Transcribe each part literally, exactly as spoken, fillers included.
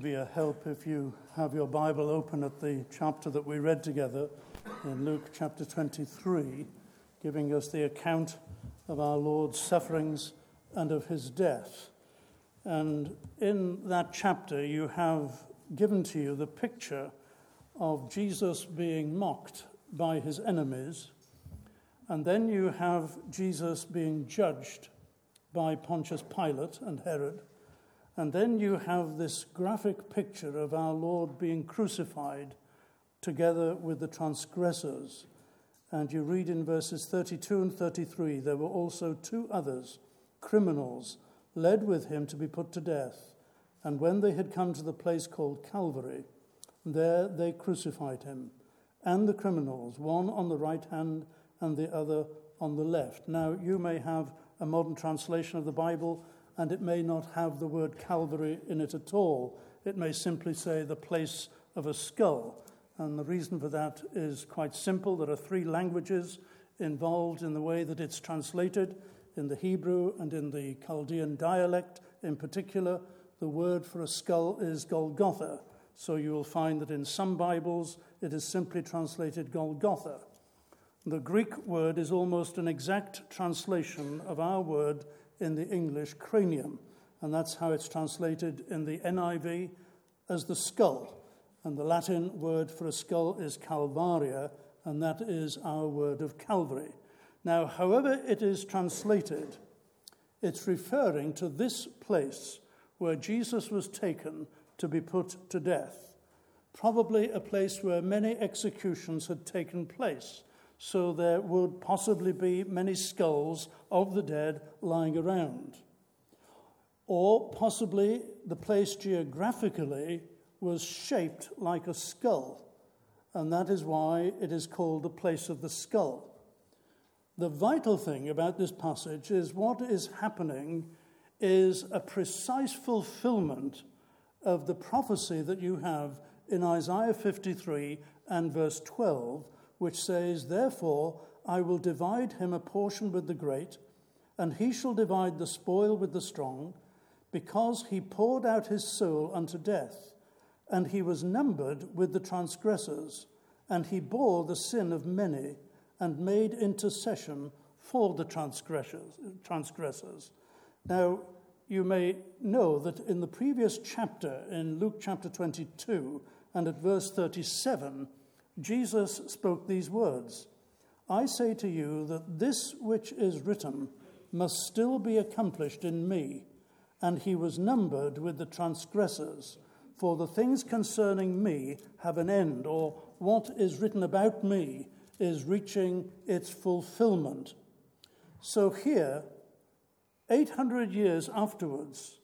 be a help if you have your Bible open at the chapter that we read together in Luke chapter twenty-three, giving us the account of our Lord's sufferings and of his death. And in that chapter, you have given to you the picture of Jesus being mocked by his enemies, and then you have Jesus being judged by Pontius Pilate and Herod. And then you have this graphic picture of our Lord being crucified together with the transgressors. And you read in verses thirty-two and thirty-three, there were also two others, criminals, led with him to be put to death. And when they had come to the place called Calvary, there they crucified him, and the criminals, one on the right hand and the other on the left. Now, you may have a modern translation of the Bible, and it may not have the word Calvary in it at all. It may simply say the place of a skull. And the reason for that is quite simple. There are three languages involved in the way that it's translated. In the Hebrew and in the Chaldean dialect in particular, the word for a skull is Golgotha. So you will find that in some Bibles it is simply translated Golgotha. The Greek word is almost an exact translation of our word in the English cranium, and that's how it's translated in the N I V as the skull. And the Latin word for a skull is Calvaria, and that is our word of Calvary. Now, however it is translated, it's referring to this place where Jesus was taken to be put to death, probably a place where many executions had taken place. So there would possibly be many skulls of the dead lying around. Or possibly the place geographically was shaped like a skull, and that is why it is called the place of the skull. The vital thing about this passage is what is happening is a precise fulfillment of the prophecy that you have in Isaiah fifty-three and verse twelve, which says, "Therefore I will divide him a portion with the great, and he shall divide the spoil with the strong, because he poured out his soul unto death, and he was numbered with the transgressors, and he bore the sin of many, and made intercession for the transgressors." transgressors. Now, you may know that in the previous chapter, in Luke chapter twenty-two, and at verse thirty-seven, Jesus spoke these words, "I say to you that this which is written must still be accomplished in me, and he was numbered with the transgressors. For the things concerning me have an end," or what is written about me is reaching its fulfillment. So here, eight hundred years afterwards,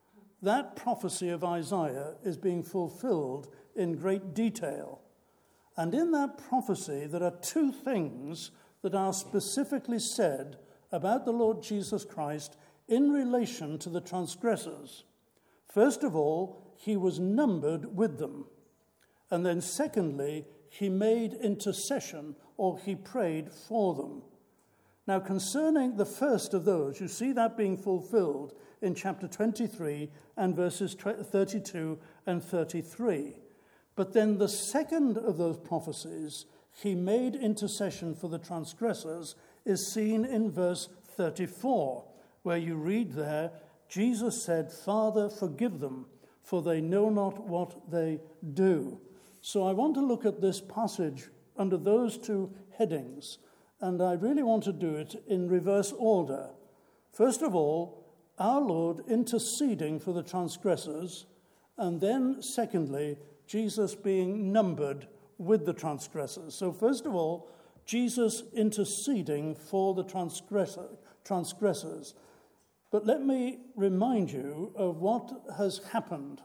that prophecy of Isaiah is being fulfilled in great detail. And in that prophecy, there are two things that are specifically said about the Lord Jesus Christ in relation to the transgressors. First of all, he was numbered with them. And then secondly, he made intercession, or he prayed for them. Now, concerning the first of those, you see that being fulfilled in chapter twenty-three and verses thirty-two and thirty-three. But then the second of those prophecies, he made intercession for the transgressors, is seen in verse thirty-four, where you read there, Jesus said, "Father, forgive them, for they know not what they do." So I want to look at this passage under those two headings, and I really want to do it in reverse order. First of all, our Lord interceding for the transgressors, and then secondly, Jesus being numbered with the transgressors. So first of all, Jesus interceding for the transgressor, transgressors. But let me remind you of what has happened.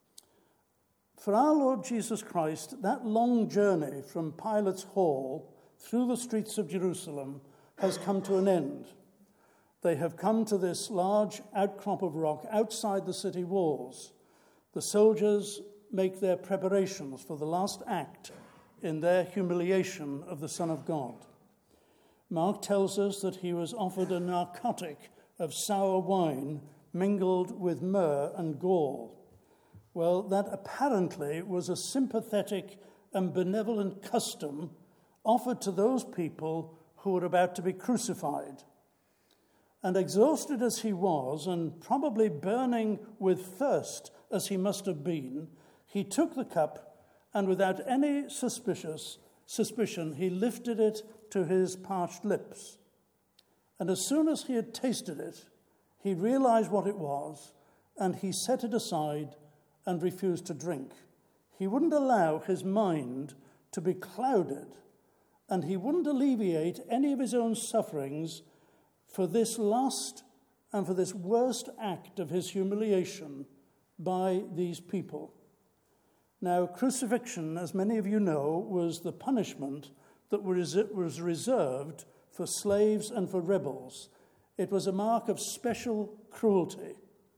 For our Lord Jesus Christ, that long journey from Pilate's hall through the streets of Jerusalem has come to an end. They have come to this large outcrop of rock outside the city walls. The soldiers make their preparations for the last act in their humiliation of the Son of God. Mark tells us that he was offered a narcotic of sour wine mingled with myrrh and gall. Well, that apparently was a sympathetic and benevolent custom offered to those people who were about to be crucified. And exhausted as he was, and probably burning with thirst as he must have been, he took the cup, and without any suspicious suspicion, he lifted it to his parched lips. And as soon as he had tasted it, he realized what it was, and he set it aside and refused to drink. He wouldn't allow his mind to be clouded, and he wouldn't alleviate any of his own sufferings for this last and for this worst act of his humiliation by these people. Now, crucifixion, as many of you know, was the punishment that was reserved for slaves and for rebels. It was a mark of special cruelty.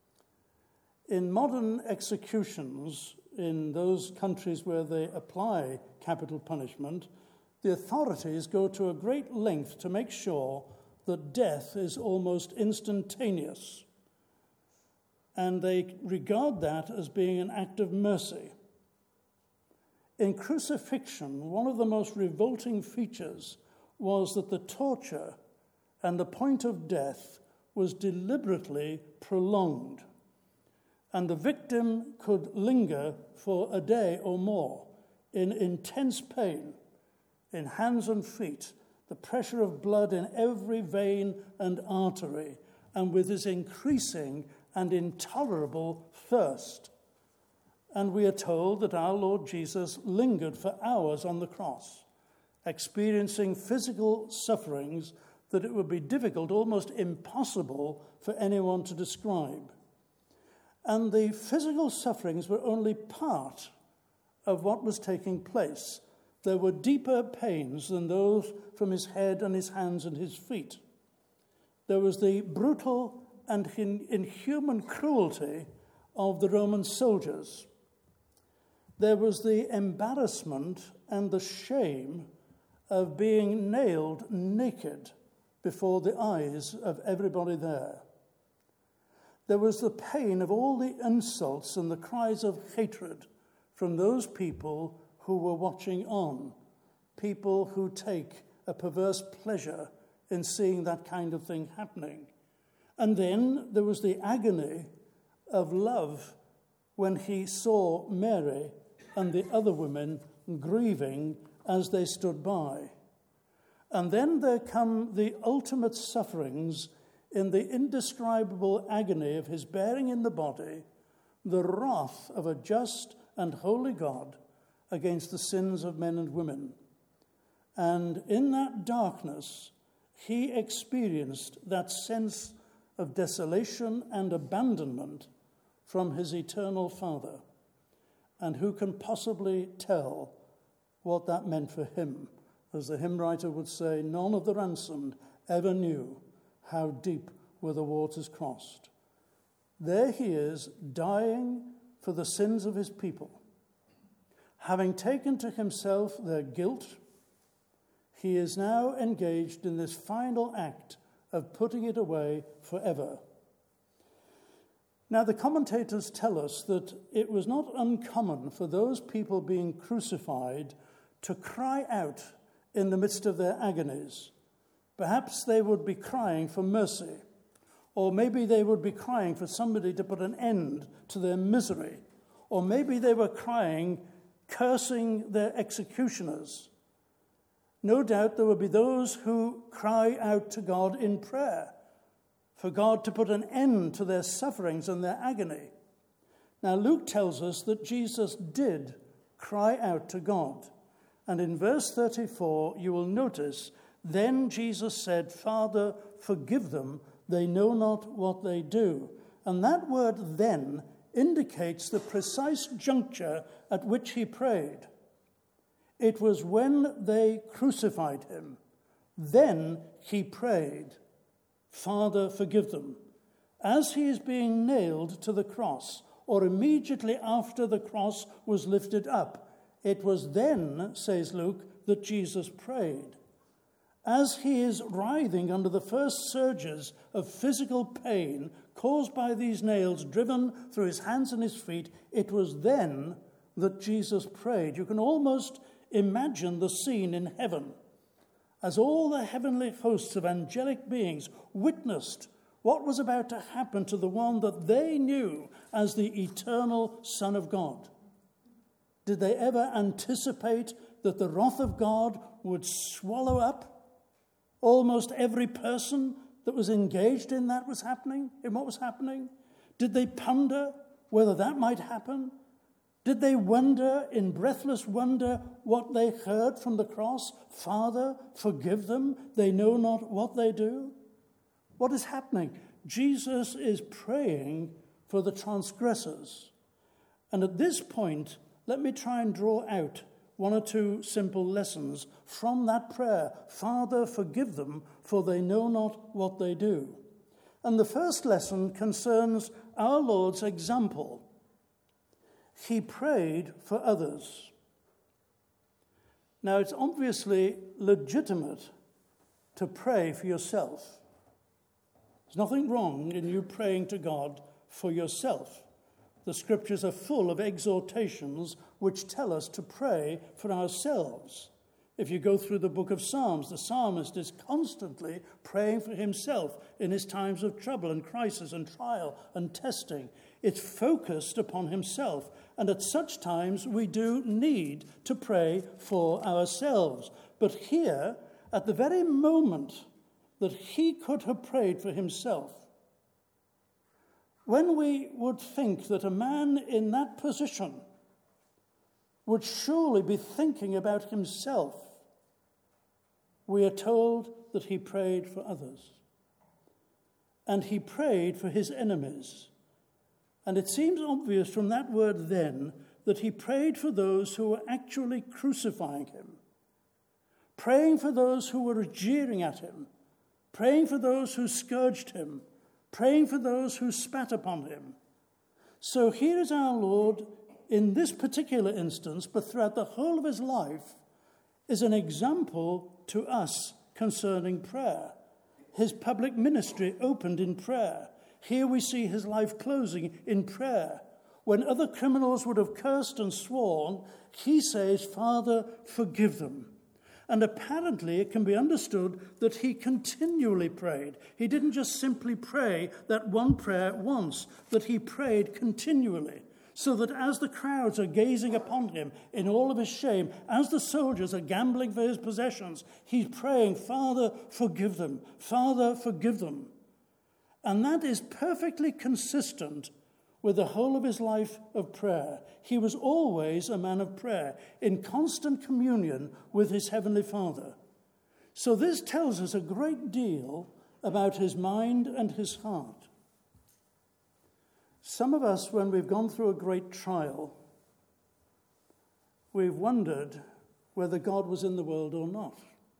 In modern executions, in those countries where they apply capital punishment, the authorities go to a great length to make sure that death is almost instantaneous. And they regard that as being an act of mercy. In crucifixion, one of the most revolting features was that the torture and the point of death was deliberately prolonged. And the victim could linger for a day or more in intense pain, in hands and feet, the pressure of blood in every vein and artery, and with his increasing and intolerable thirst. And we are told that our Lord Jesus lingered for hours on the cross, experiencing physical sufferings that it would be difficult, almost impossible, for anyone to describe. And the physical sufferings were only part of what was taking place. There were deeper pains than those from his head and his hands and his feet. There was the brutal and inhuman cruelty of the Roman soldiers. There was the embarrassment and the shame of being nailed naked before the eyes of everybody there. There was the pain of all the insults and the cries of hatred from those people who were watching on, people who take a perverse pleasure in seeing that kind of thing happening. And then there was the agony of love when he saw Mary and the other women grieving as they stood by. And then there come the ultimate sufferings in the indescribable agony of his bearing in the body the wrath of a just and holy God against the sins of men and women. And in that darkness, he experienced that sense of desolation and abandonment from his eternal Father. And who can possibly tell what that meant for him? As the hymn writer would say, none of the ransomed ever knew how deep were the waters crossed. There he is, dying for the sins of his people. Having taken to himself their guilt, he is now engaged in this final act of putting it away forever. Now, the commentators tell us that it was not uncommon for those people being crucified to cry out in the midst of their agonies. Perhaps they would be crying for mercy, or maybe they would be crying for somebody to put an end to their misery, or maybe they were crying, cursing their executioners. No doubt there would be those who cry out to God in prayer for God to put an end to their sufferings and their agony. Now, Luke tells us that Jesus did cry out to God. And in verse thirty-four, you will notice, then Jesus said, Father, forgive them, they know not what they do. And that word then indicates the precise juncture at which he prayed. It was when they crucified him. Then he prayed, Father, forgive them. As he is being nailed to the cross, or immediately after the cross was lifted up, it was then, says Luke, that Jesus prayed. As he is writhing under the first surges of physical pain caused by these nails driven through his hands and his feet, it was then that Jesus prayed. You can almost imagine the scene in heaven as all the heavenly hosts of angelic beings witnessed what was about to happen to the one that they knew as the eternal Son of God. Did they ever anticipate that the wrath of God would swallow up almost every person that was engaged in that was happening, in what was happening? Did they ponder whether that might happen? Did they wonder in breathless wonder what they heard from the cross? Father, forgive them, they know not what they do. What is happening? Jesus is praying for the transgressors. And at this point, let me try and draw out one or two simple lessons from that prayer. Father, forgive them, for they know not what they do. And the first lesson concerns our Lord's example. He prayed for others. Now, it's obviously legitimate to pray for yourself. There's nothing wrong in you praying to God for yourself. The scriptures are full of exhortations which tell us to pray for ourselves. If you go through the book of Psalms, the psalmist is constantly praying for himself in his times of trouble and crisis and trial and testing. It's focused upon himself. And at such times, we do need to pray for ourselves. But here, at the very moment that he could have prayed for himself, when we would think that a man in that position would surely be thinking about himself, we are told that he prayed for others. And he prayed for his enemies. And it seems obvious from that word then that he prayed for those who were actually crucifying him, praying for those who were jeering at him, praying for those who scourged him, praying for those who spat upon him. So here is our Lord in this particular instance, but throughout the whole of his life, is an example to us concerning prayer. His public ministry opened in prayer. Here we see his life closing in prayer. When other criminals would have cursed and sworn, he says, Father, forgive them. And apparently it can be understood that he continually prayed. He didn't just simply pray that one prayer once, that he prayed continually. So that as the crowds are gazing upon him in all of his shame, as the soldiers are gambling for his possessions, he's praying, Father, forgive them. Father, forgive them. And that is perfectly consistent with the whole of his life of prayer. He was always a man of prayer, in constant communion with his heavenly Father. So this tells us a great deal about his mind and his heart. Some of us, when we've gone through a great trial, we've wondered whether God was in the world or not.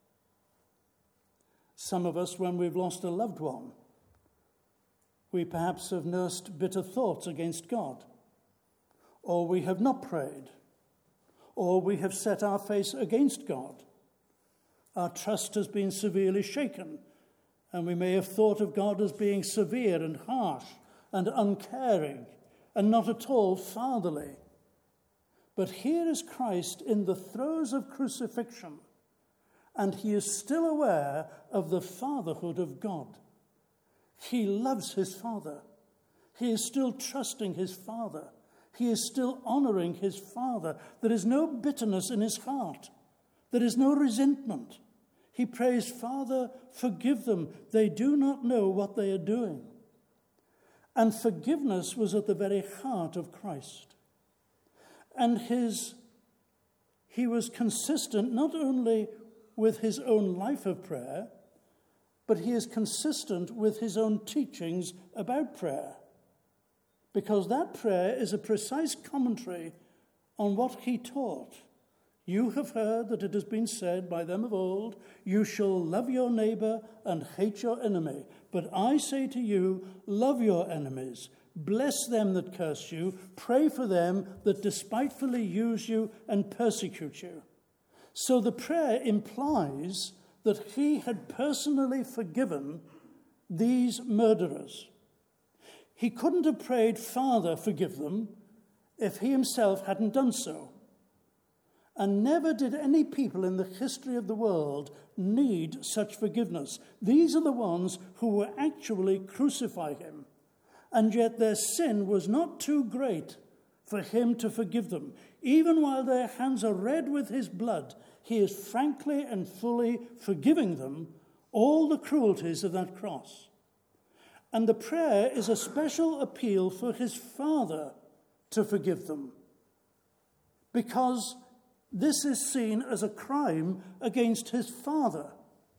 Some of us, when we've lost a loved one, we perhaps have nursed bitter thoughts against God, or we have not prayed, or we have set our face against God. Our trust has been severely shaken, and we may have thought of God as being severe and harsh and uncaring and not at all fatherly. But here is Christ in the throes of crucifixion, and he is still aware of the fatherhood of God. He loves his Father. He is still trusting his Father. He is still honoring his Father. There is no bitterness in his heart. There is no resentment. He prays, Father, forgive them. They do not know what they are doing. And forgiveness was at the very heart of Christ. And his, he was consistent not only with his own life of prayer, but he is consistent with his own teachings about prayer. Because that prayer is a precise commentary on what he taught. You have heard that it has been said by them of old, you shall love your neighbor and hate your enemy. But I say to you, love your enemies, bless them that curse you, pray for them that despitefully use you and persecute you. So the prayer implies that he had personally forgiven these murderers. He couldn't have prayed, Father, forgive them, if he himself hadn't done so. And never did any people in the history of the world need such forgiveness. These are the ones who will actually crucify him. And yet their sin was not too great for him to forgive them. Even while their hands are red with his blood, he is frankly and fully forgiving them all the cruelties of that cross. And the prayer is a special appeal for his Father to forgive them, because this is seen as a crime against his Father.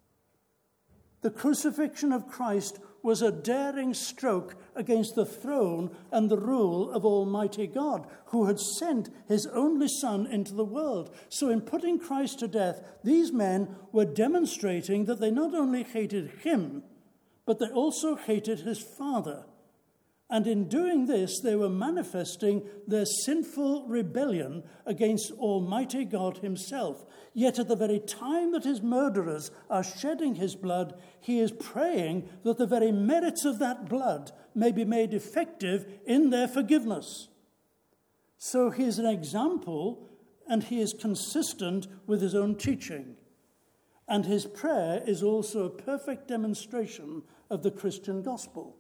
The crucifixion of Christ was a daring stroke against the throne and the rule of Almighty God, who had sent his only Son into the world. So in putting Christ to death, these men were demonstrating that they not only hated him, but they also hated his Father. And in doing this, they were manifesting their sinful rebellion against Almighty God himself. Yet at the very time that his murderers are shedding his blood, he is praying that the very merits of that blood may be made effective in their forgiveness. So he is an example, and he is consistent with his own teaching. And his prayer is also a perfect demonstration of the Christian gospel.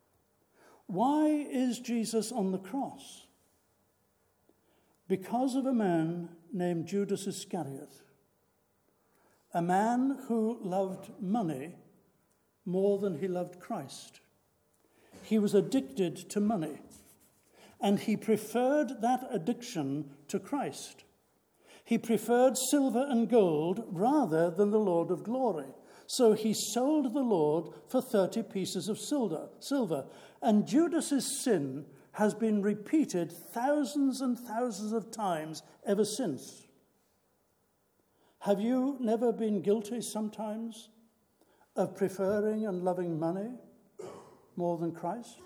Why is Jesus on the cross? Because of a man named Judas Iscariot, a man who loved money more than he loved Christ. He was addicted to money, and he preferred that addiction to Christ. He preferred silver and gold rather than the Lord of glory. So he sold the Lord for thirty pieces of silver. silver. And Judas's sin has been repeated thousands and thousands of times ever since. Have you never been guilty sometimes of preferring and loving money more than Christ?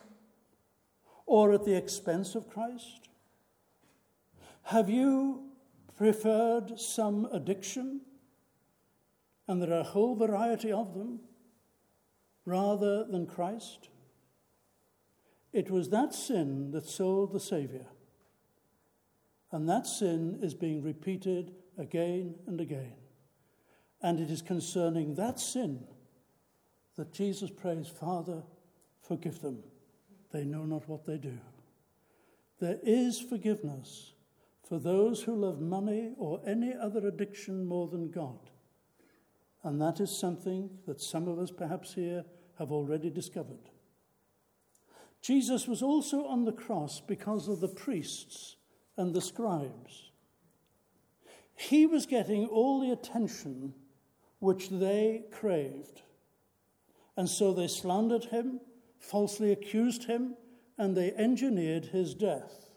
Or at the expense of Christ? Have you preferred some addiction, and there are a whole variety of them, rather than Christ? It was that sin that sold the Saviour. And that sin is being repeated again and again. And it is concerning that sin that Jesus prays, Father, forgive them. They know not what they do. There is forgiveness for those who love money or any other addiction more than God. And that is something that some of us perhaps here have already discovered. Jesus was also on the cross because of the priests and the scribes. He was getting all the attention which they craved. And so they slandered him, falsely accused him, and they engineered his death.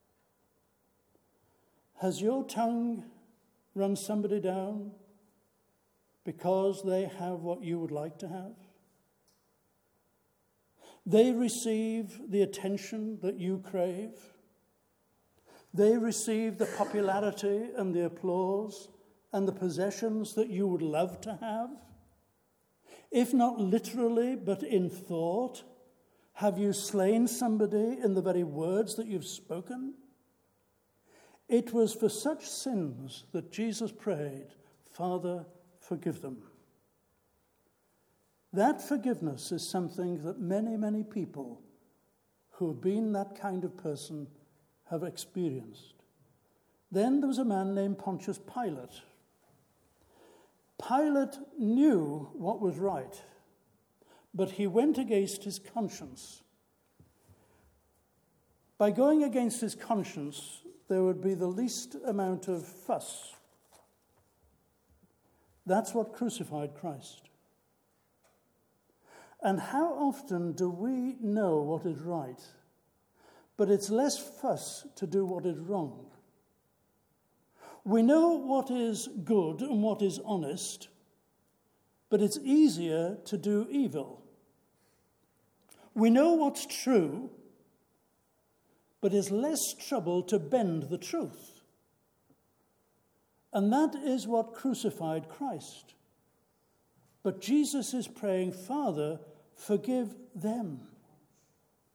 Has your tongue run somebody down because they have what you would like to have? They receive the attention that you crave. They receive the popularity and the applause and the possessions that you would love to have. If not literally, but in thought, have you slain somebody in the very words that you've spoken? It was for such sins that Jesus prayed, Father, forgive them. That forgiveness is something that many, many people who have been that kind of person have experienced. Then there was a man named Pontius Pilate. Pilate knew what was right, but he went against his conscience. By going against his conscience, there would be the least amount of fuss. That's what crucified Christ. And how often do we know what is right, but it's less fuss to do what is wrong? We know what is good and what is honest, but it's easier to do evil. We know what's true, but it's less trouble to bend the truth. And that is what crucified Christ. But Jesus is praying, Father, forgive them.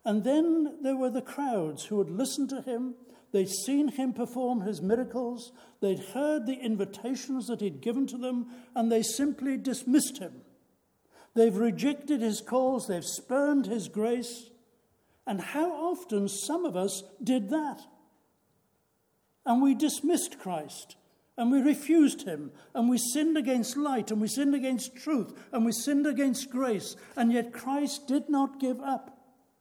And then there were the crowds who had listened to him. They'd seen him perform his miracles. They'd heard the invitations that he'd given to them, and they simply dismissed him. They've rejected his calls. They've spurned his grace. And how often some of us did that? And we dismissed Christ, and we refused him, and we sinned against light, and we sinned against truth, and we sinned against grace, and yet Christ did not give up.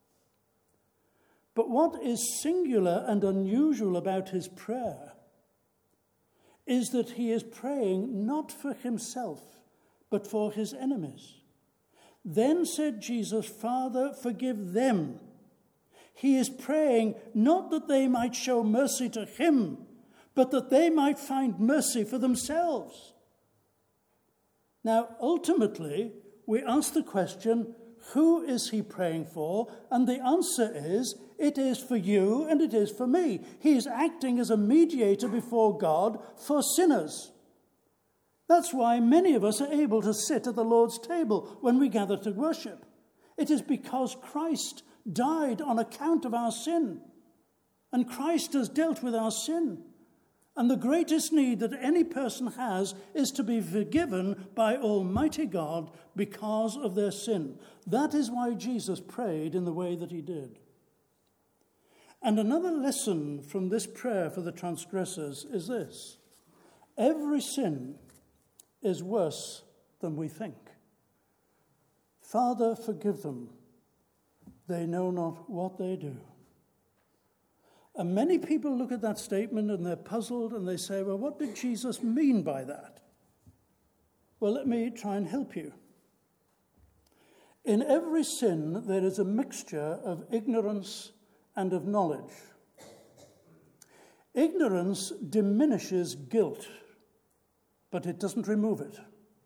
But what is singular and unusual about his prayer is that he is praying not for himself, but for his enemies. Then said Jesus, Father, forgive them. He is praying not that they might show mercy to him, but that they might find mercy for themselves. Now, ultimately, we ask the question, who is he praying for? And the answer is, it is for you and it is for me. He is acting as a mediator before God for sinners. That's why many of us are able to sit at the Lord's table when we gather to worship. It is because Christ died on account of our sin. And Christ has dealt with our sin. And the greatest need that any person has is to be forgiven by Almighty God because of their sin. That is why Jesus prayed in the way that he did. And another lesson from this prayer for the transgressors is this. Every sin is worse than we think. Father, forgive them. They know not what they do. And many people look at that statement and they're puzzled and they say, well, what did Jesus mean by that? Well, let me try and help you. In every sin, there is a mixture of ignorance and of knowledge. Ignorance diminishes guilt, but it doesn't remove it.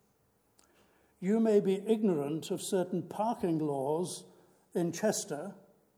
You may be ignorant of certain parking laws in Chester,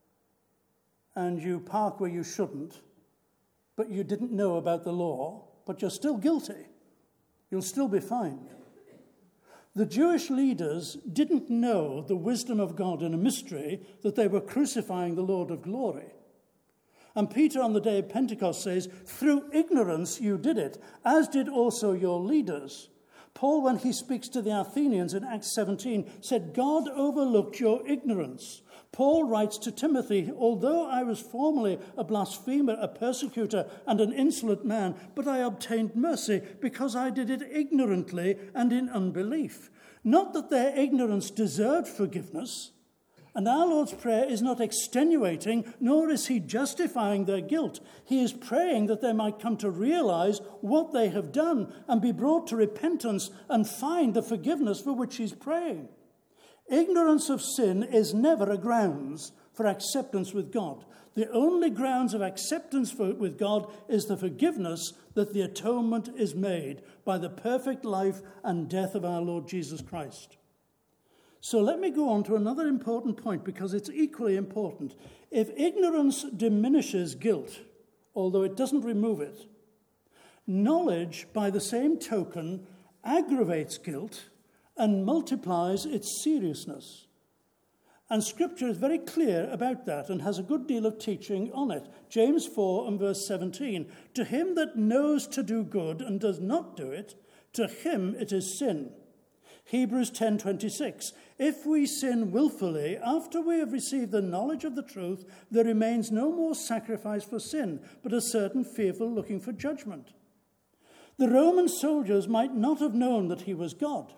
and you park where you shouldn't, but you didn't know about the law, but you're still guilty. You'll still be fined. The Jewish leaders didn't know the wisdom of God in a mystery that they were crucifying the Lord of glory. And Peter on the day of Pentecost says, through ignorance you did it, as did also your leaders. Paul, when he speaks to the Athenians in Acts seventeen, said, God overlooked your ignorance. Paul writes to Timothy, although I was formerly a blasphemer, a persecutor, and an insolent man, but I obtained mercy because I did it ignorantly and in unbelief. Not that their ignorance deserved forgiveness, and our Lord's Prayer is not extenuating, nor is he justifying their guilt. He is praying that they might come to realize what they have done and be brought to repentance and find the forgiveness for which he's praying. Ignorance of sin is never a grounds for acceptance with God. The only grounds of acceptance for, with God is the forgiveness that the atonement is made by the perfect life and death of our Lord Jesus Christ. So let me go on to another important point because it's equally important. If ignorance diminishes guilt, although it doesn't remove it, knowledge, by the same token, aggravates guilt and multiplies its seriousness. And Scripture is very clear about that and has a good deal of teaching on it. James four and verse seventeen, to him that knows to do good and does not do it, to him it is sin. Hebrews ten twenty-six, if we sin willfully after we have received the knowledge of the truth, there remains no more sacrifice for sin, but a certain fearful looking for judgment. The Roman soldiers might not have known that he was God,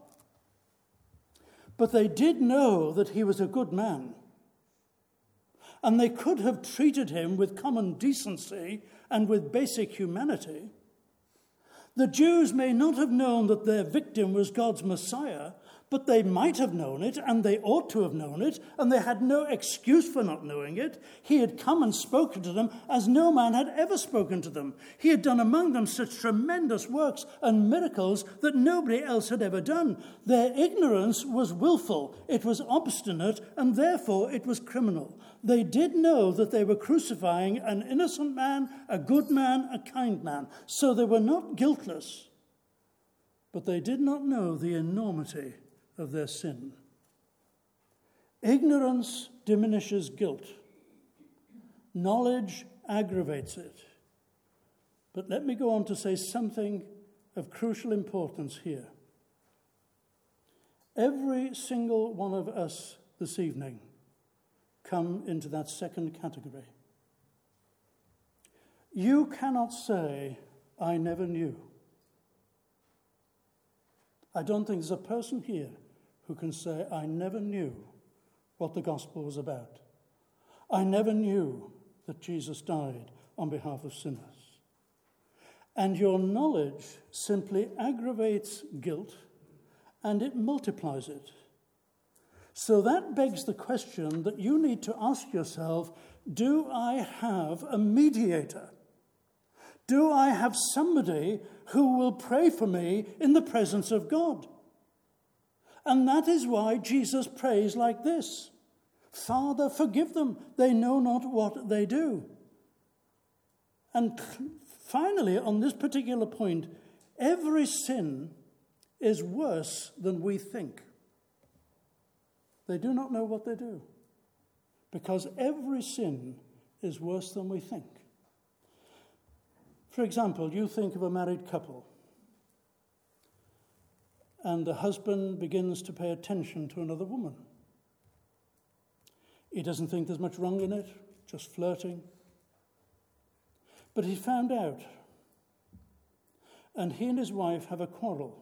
but they did know that he was a good man. And they could have treated him with common decency and with basic humanity. The Jews may not have known that their victim was God's Messiah, but they might have known it, and they ought to have known it, and they had no excuse for not knowing it. He had come and spoken to them as no man had ever spoken to them. He had done among them such tremendous works and miracles that nobody else had ever done. Their ignorance was willful, it was obstinate, and therefore it was criminal. They did know that they were crucifying an innocent man, a good man, a kind man, so they were not guiltless. But they did not know the enormity of their sin. Ignorance diminishes guilt, Knowledge aggravates it. But let me go on to say something of crucial importance here. Every single one of us this evening come into that second category. You cannot say, I never knew. I don't think there's a person here who can say, I never knew what the gospel was about. I never knew that Jesus died on behalf of sinners. And your knowledge simply aggravates guilt and it multiplies it. So that begs the question that you need to ask yourself, do I have a mediator? Do I have somebody who will pray for me in the presence of God? And that is why Jesus prays like this: Father, forgive them. They know not what they do. And finally, on this particular point, every sin is worse than we think. They do not know what they do, because every sin is worse than we think. For example, you think of a married couple, and the husband begins to pay attention to another woman. He doesn't think there's much wrong in it, just flirting. But he found out, and he and his wife have a quarrel.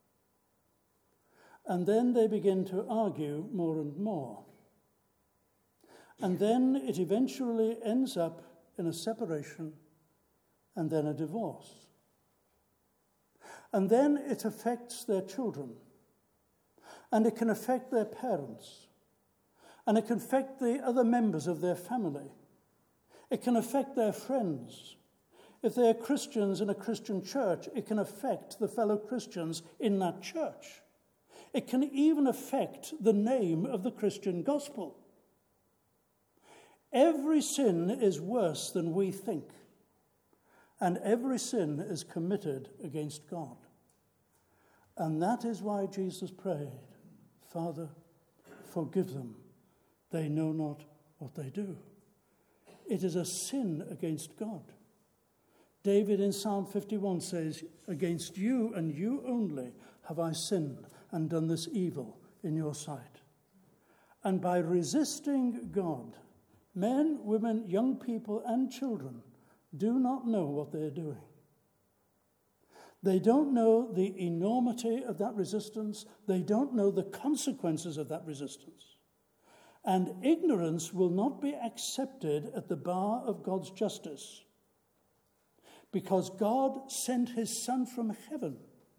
And then they begin to argue more and more. And then it eventually ends up in a separation and then a divorce. And then it affects their children. And it can affect their parents. And it can affect the other members of their family. It can affect their friends. If they are Christians in a Christian church, it can affect the fellow Christians in that church. It can even affect the name of the Christian gospel. Every sin is worse than we think. And every sin is committed against God. And that is why Jesus prayed, Father, forgive them. They know not what they do. It is a sin against God. David in Psalm fifty-one says, against you and you only have I sinned and done this evil in your sight. And by resisting God, men, women, young people, and children do not know what they're doing. They don't know the enormity of that resistance. They don't know the consequences of that resistance. And ignorance will not be accepted at the bar of God's justice, because God sent his Son from heaven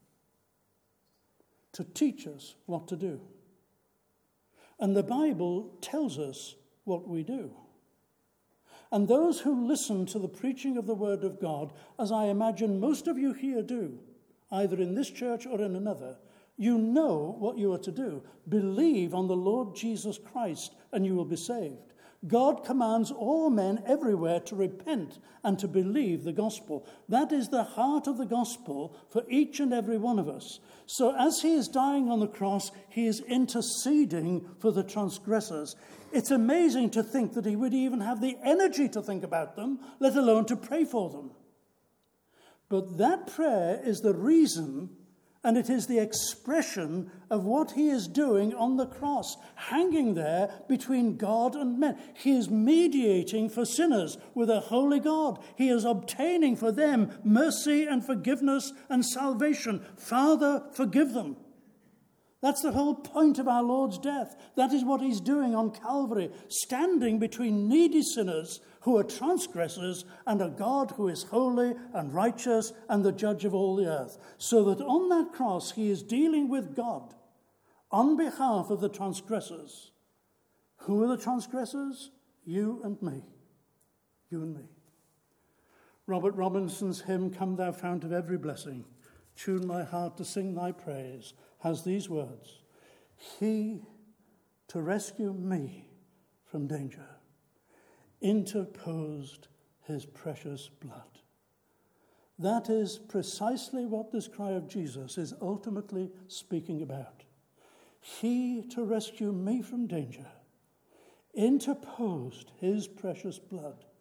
to teach us what to do. And the Bible tells us what we do. And those who listen to the preaching of the Word of God, as I imagine most of you here do, either in this church or in another, you know what you are to do. Believe on the Lord Jesus Christ and you will be saved. God commands all men everywhere to repent and to believe the gospel. That is the heart of the gospel for each and every one of us. So as he is dying on the cross, he is interceding for the transgressors. It's amazing to think that he would even have the energy to think about them, let alone to pray for them. But that prayer is the reason, and it is the expression of what he is doing on the cross, hanging there between God and men. He is mediating for sinners with a holy God. He is obtaining for them mercy and forgiveness and salvation. Father, forgive them. That's the whole point of our Lord's death. That is what he's doing on Calvary, standing between needy sinners who are transgressors and a God who is holy and righteous and the judge of all the earth. So that on that cross he is dealing with God on behalf of the transgressors. Who are the transgressors? You and me. You and me. Robert Robinson's hymn, Come Thou Fount of Every Blessing, tune my heart to sing thy praise, has these words: He to rescue me from danger interposed his precious blood. That is precisely what this cry of Jesus is ultimately speaking about. He to rescue me from danger interposed his precious blood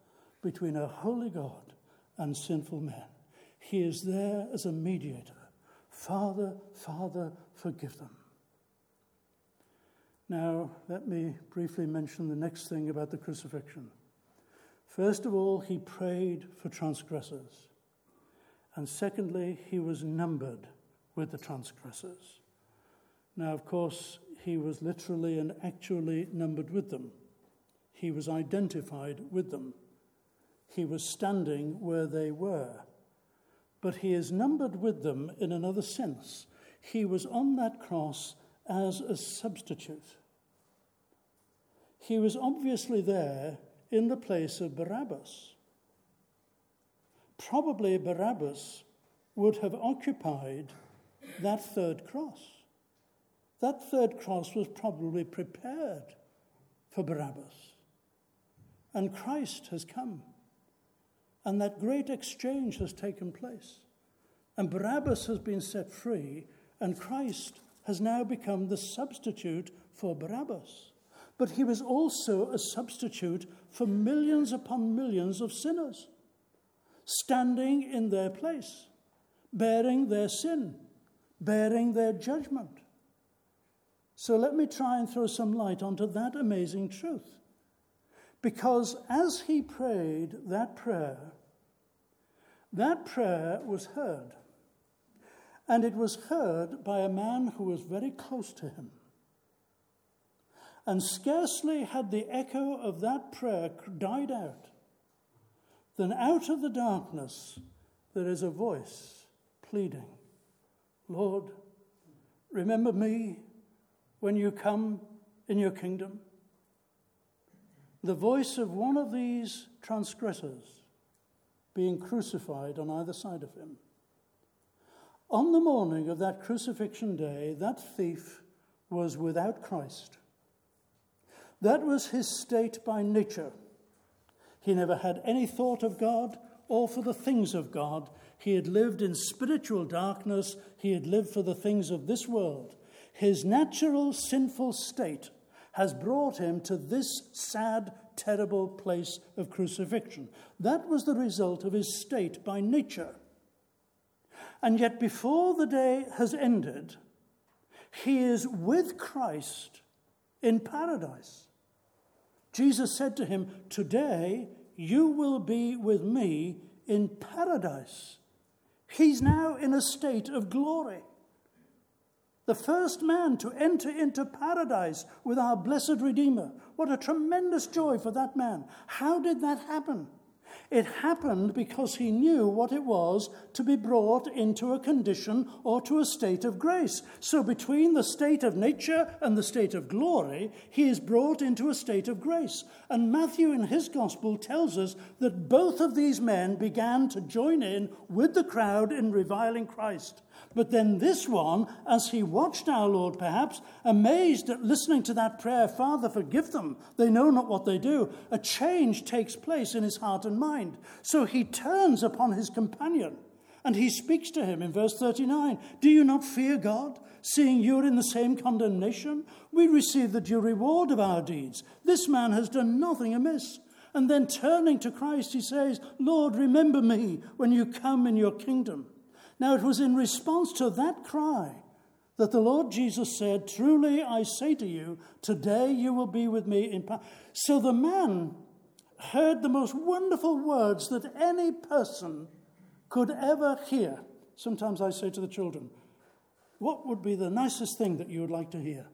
between a holy God and sinful men. He is there as a mediator. Father, Father, forgive them. Now, let me briefly mention the next thing about the crucifixion. First of all, he prayed for transgressors. And secondly, he was numbered with the transgressors. Now, of course, he was literally and actually numbered with them. He was identified with them. He was standing where they were. But he is numbered with them in another sense. He was on that cross as a substitute. He was obviously there in the place of Barabbas. Probably Barabbas would have occupied that third cross. That third cross was probably prepared for Barabbas. And Christ has come. And that great exchange has taken place. And Barabbas has been set free, and Christ has now become the substitute for Barabbas. But he was also a substitute for millions upon millions of sinners, standing in their place, bearing their sin, bearing their judgment. So let me try and throw some light onto that amazing truth. Because as he prayed that prayer, that prayer was heard. And it was heard by a man who was very close to him. And scarcely had the echo of that prayer died out, than out of the darkness there is a voice pleading, Lord, remember me when you come in your kingdom. The voice of one of these transgressors being crucified on either side of him. On the morning of that crucifixion day, that thief was without Christ. That was his state by nature. He never had any thought of God or for the things of God. He had lived in spiritual darkness. He had lived for the things of this world. His natural sinful state has brought him to this sad, terrible place of crucifixion. That was the result of his state by nature. And yet before the day has ended, he is with Christ in paradise. Jesus said to him, today you will be with me in paradise. He's now in a state of glory. The first man to enter into paradise with our blessed Redeemer. What a tremendous joy for that man. How did that happen? It happened because he knew what it was to be brought into a condition or to a state of grace. So between the state of nature and the state of glory, he is brought into a state of grace. And Matthew in his gospel tells us that both of these men began to join in with the crowd in reviling Christ. But then this one, as he watched our Lord perhaps, amazed at listening to that prayer, Father, forgive them, they know not what they do, a change takes place in his heart and mind. So he turns upon his companion and he speaks to him in verse thirty-nine. Do you not fear God, seeing you're in the same condemnation? We receive the due reward of our deeds. This man has done nothing amiss. And then turning to Christ, he says, Lord, remember me when you come in your kingdom. Now, it was in response to that cry that the Lord Jesus said, truly I say to you, today you will be with me in paradise. So the man heard the most wonderful words that any person could ever hear. Sometimes I say to the children, what would be the nicest thing that you would like to hear?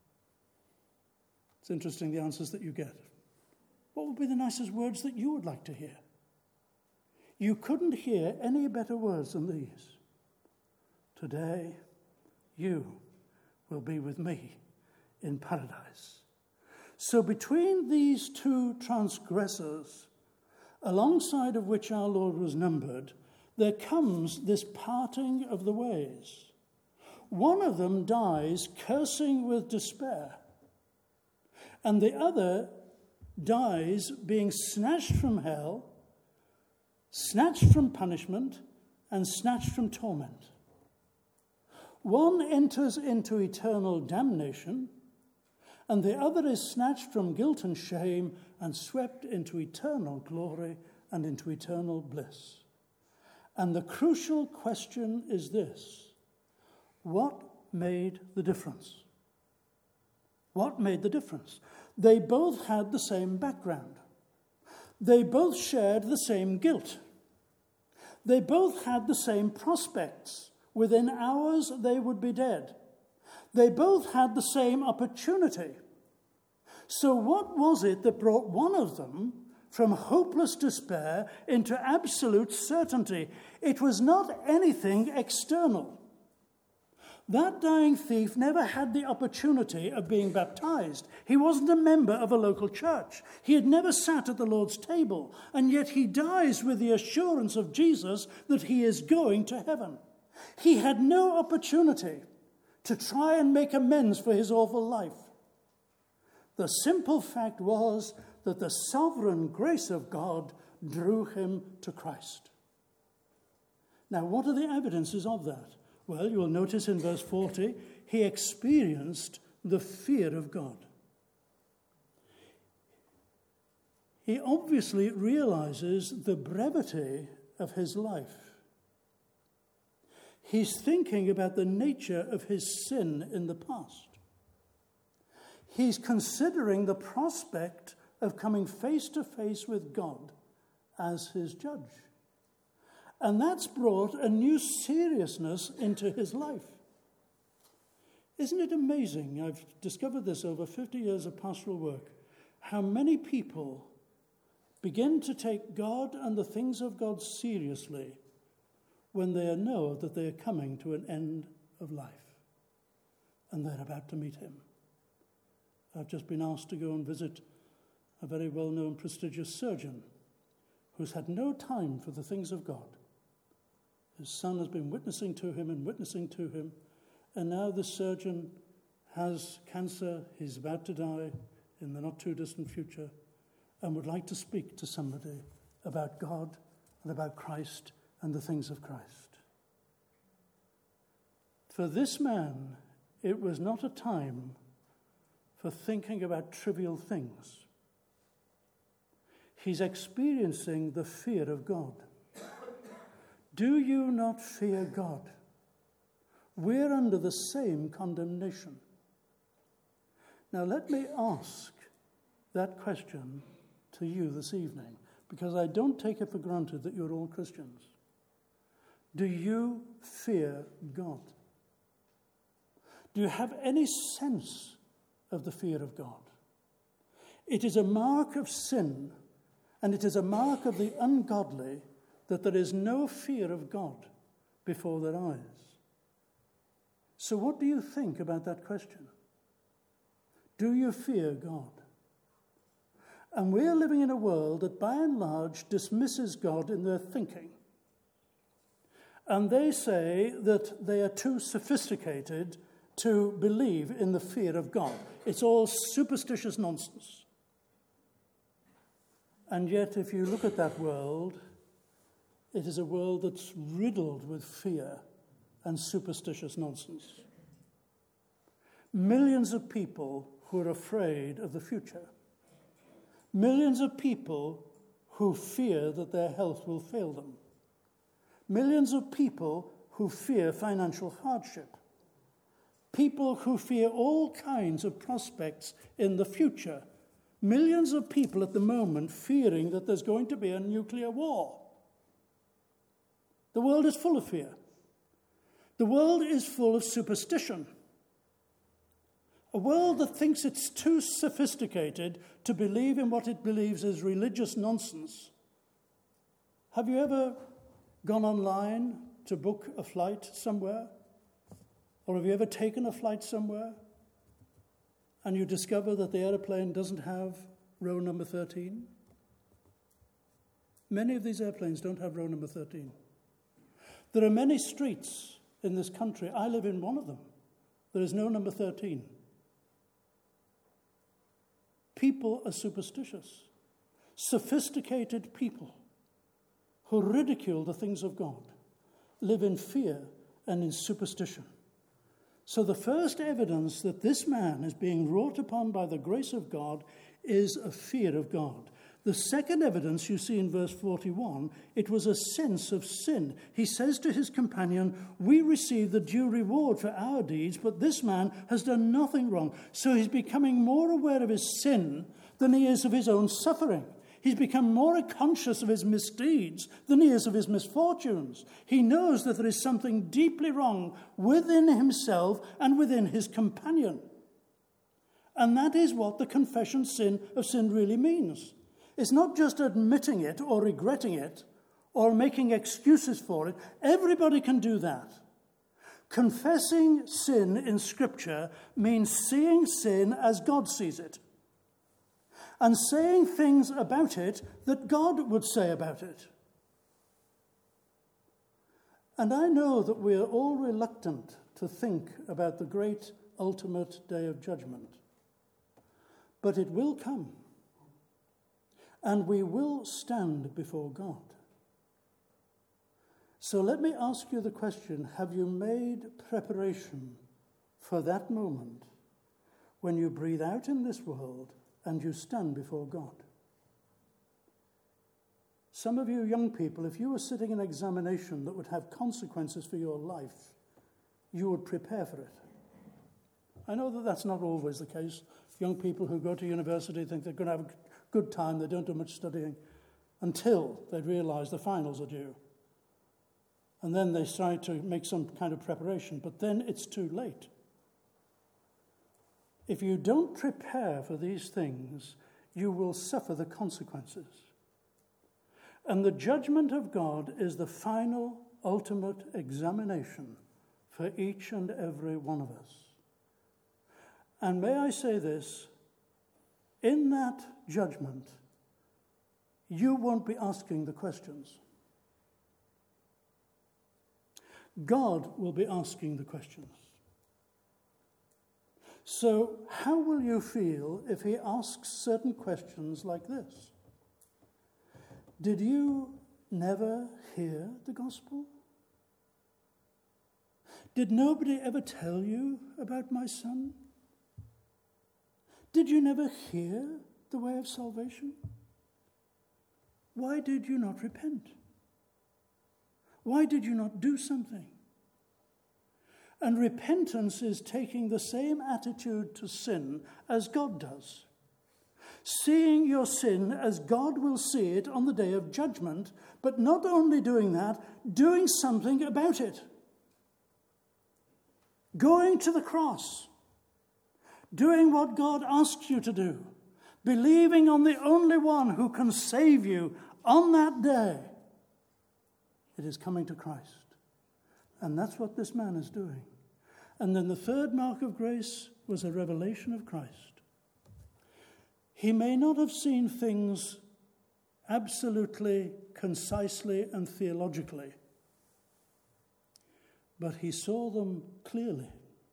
It's interesting the answers that you get. What would be the nicest words that you would like to hear? You couldn't hear any better words than these. Today, you will be with me in paradise. So between these two transgressors, alongside of which our Lord was numbered, there comes this parting of the ways. One of them dies cursing with despair, and the other dies being snatched from hell, snatched from punishment, and snatched from torment. One enters into eternal damnation, and the other is snatched from guilt and shame and swept into eternal glory and into eternal bliss. And the crucial question is this: what made the difference? What made the difference? They both had the same background. They both shared the same guilt. They both had the same prospects. Within hours, they would be dead. They both had the same opportunity. So what was it that brought one of them from hopeless despair into absolute certainty? It was not anything external. That dying thief never had the opportunity of being baptized. He wasn't a member of a local church. He had never sat at the Lord's table, and yet he dies with the assurance of Jesus that he is going to heaven. He had no opportunity to try and make amends for his awful life. The simple fact was that the sovereign grace of God drew him to Christ. Now, what are the evidences of that? Well, you will notice in verse forty, he experienced the fear of God. He obviously realizes the brevity of his life. He's thinking about the nature of his sin in the past. He's considering the prospect of coming face to face with God as his judge. And that's brought a new seriousness into his life. Isn't it amazing? I've discovered this over fifty years of pastoral work, how many people begin to take God and the things of God seriously when they know that they are coming to an end of life and they're about to meet him. I've just been asked to go and visit a very well-known, prestigious surgeon who's had no time for the things of God. His son has been witnessing to him and witnessing to him, and now the surgeon has cancer. He's about to die in the not-too-distant future and would like to speak to somebody about God and about Christ and the things of Christ. For this man, it was not a time for thinking about trivial things. He's experiencing the fear of God. Do you not fear God? We're under the same condemnation. Now let me ask that question to you this evening, because I don't take it for granted that you're all Christians. Do you fear God? Do you have any sense of the fear of God? It is a mark of sin, and it is a mark of the ungodly that there is no fear of God before their eyes. So what do you think about that question? Do you fear God? And we're living in a world that by and large dismisses God in their thinking. And they say that they are too sophisticated to believe in the fear of God. It's all superstitious nonsense. And yet, if you look at that world, it is a world that's riddled with fear and superstitious nonsense. Millions of people who are afraid of the future. Millions of people who fear that their health will fail them. Millions of people who fear financial hardship. People who fear all kinds of prospects in the future. Millions of people at the moment fearing that there's going to be a nuclear war. The world is full of fear. The world is full of superstition. A world that thinks it's too sophisticated to believe in what it believes is religious nonsense. Have you ever gone online to book a flight somewhere? Or have you ever taken a flight somewhere and you discover that the airplane doesn't have row number thirteen? Many of these airplanes don't have row number thirteen. There are many streets in this country. I live in one of them. There is no number thirteen. People are superstitious. Sophisticated people who ridicule the things of God live in fear and in superstition. So the first evidence that this man is being wrought upon by the grace of God is a fear of God. The second evidence you see in verse forty-one, it was a sense of sin. He says to his companion, we receive the due reward for our deeds, but this man has done nothing wrong. So he's becoming more aware of his sin than he is of his own suffering. He's become more conscious of his misdeeds than he is of his misfortunes. He knows that there is something deeply wrong within himself and within his companion. And that is what the confession sin of sin really means. It's not just admitting it or regretting it or making excuses for it. Everybody can do that. Confessing sin in Scripture means seeing sin as God sees it and saying things about it that God would say about it. And I know that we are all reluctant to think about the great ultimate day of judgment. But it will come. And we will stand before God. So let me ask you the question, have you made preparation for that moment when you breathe out in this world and you stand before God? Some of you young people, if you were sitting an examination that would have consequences for your life, you would prepare for it. I know that that's not always the case. Young people who go to university think they're going to have a good time, they don't do much studying, until they realize the finals are due. And then they try to make some kind of preparation, but then it's too late. If you don't prepare for these things, you will suffer the consequences. And the judgment of God is the final, ultimate examination for each and every one of us. And may I say this, in that judgment, you won't be asking the questions. God will be asking the questions. So how will you feel if he asks certain questions like this? Did you never hear the gospel? Did nobody ever tell you about my son? Did you never hear the way of salvation? Why did you not repent? Why did you not do something? And repentance is taking the same attitude to sin as God does. Seeing your sin as God will see it on the day of judgment, but not only doing that, doing something about it. Going to the cross. Doing what God asks you to do. Believing on the only one who can save you on that day. It is coming to Christ. And that's what this man is doing. And then the third mark of grace was a revelation of Christ. He may not have seen things absolutely, concisely, and theologically, but he saw them clearly.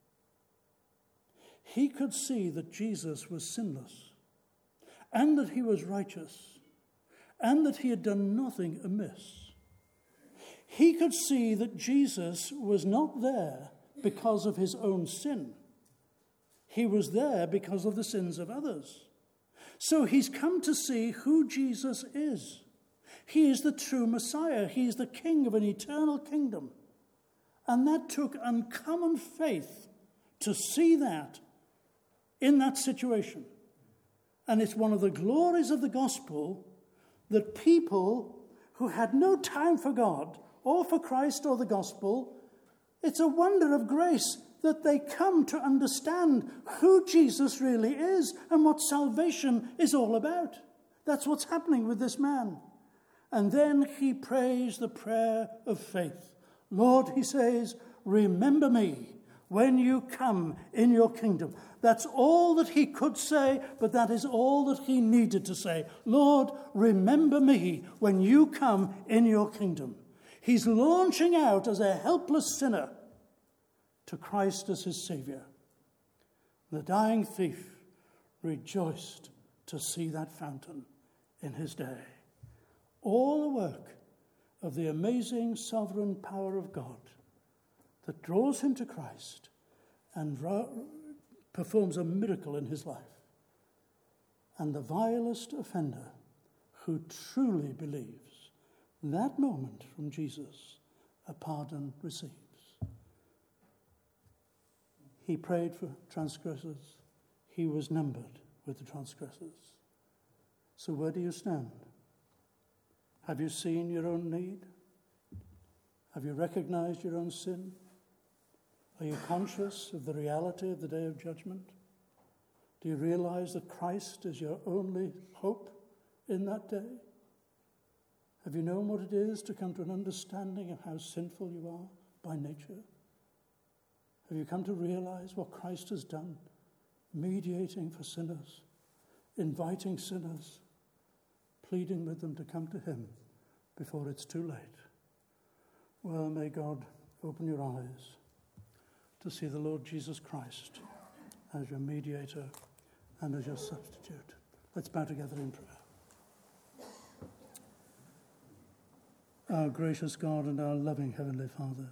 He could see that Jesus was sinless, and that he was righteous, and that he had done nothing amiss. He could see that Jesus was not there because of his own sin. He was there because of the sins of others. So he's come to see who Jesus is. He is the true Messiah. He is the King of an eternal kingdom. And that took uncommon faith to see that in that situation. And it's one of the glories of the gospel that people who had no time for God or for Christ or the gospel, it's a wonder of grace that they come to understand who Jesus really is and what salvation is all about. That's what's happening with this man. And then he prays the prayer of faith. Lord, he says, remember me when you come in your kingdom. That's all that he could say, but that is all that he needed to say. Lord, remember me when you come in your kingdom. He's launching out as a helpless sinner to Christ as his Savior. The dying thief rejoiced to see that fountain in his day. All the work of the amazing sovereign power of God that draws him to Christ and ra- performs a miracle in his life. And the vilest offender who truly believes, that moment from Jesus, a pardon receives. He prayed for transgressors. He was numbered with the transgressors. So where do you stand? Have you seen your own need? Have you recognized your own sin? Are you conscious of the reality of the day of judgment? Do you realize that Christ is your only hope in that day? Have you known what it is to come to an understanding of how sinful you are by nature? Have you come to realize what Christ has done, mediating for sinners, inviting sinners, pleading with them to come to him before it's too late? Well, may God open your eyes to see the Lord Jesus Christ as your mediator and as your substitute. Let's bow together in prayer. Our gracious God and our loving Heavenly Father,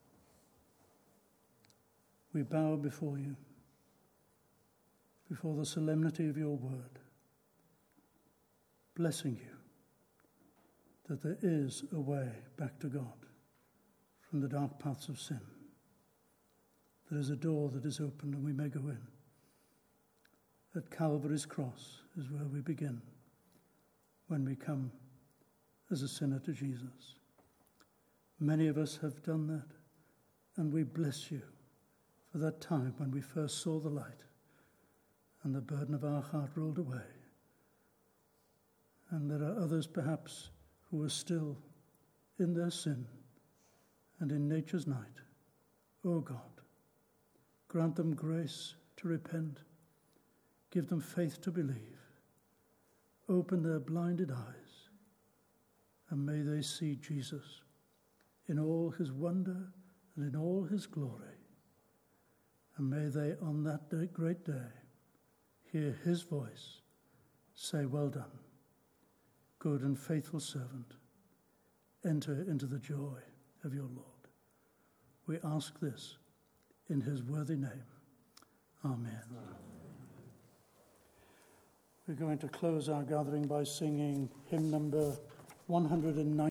we bow before you, before the solemnity of your word, blessing you that there is a way back to God from the dark paths of sin. There is a door that is open and we may go in. At Calvary's cross is where we begin when we come as a sinner to Jesus. Many of us have done that, and we bless you for that time when we first saw the light and the burden of our heart rolled away. And there are others perhaps who are still in their sin and in nature's night. Oh God, grant them grace to repent. Give them faith to believe. Open their blinded eyes, and may they see Jesus in all his wonder and in all his glory. And may they on that day, great day hear his voice say, "Well done, good and faithful servant. Enter into the joy of your Lord." We ask this in his worthy name. Amen. Amen. We're going to close our gathering by singing hymn number one hundred nine.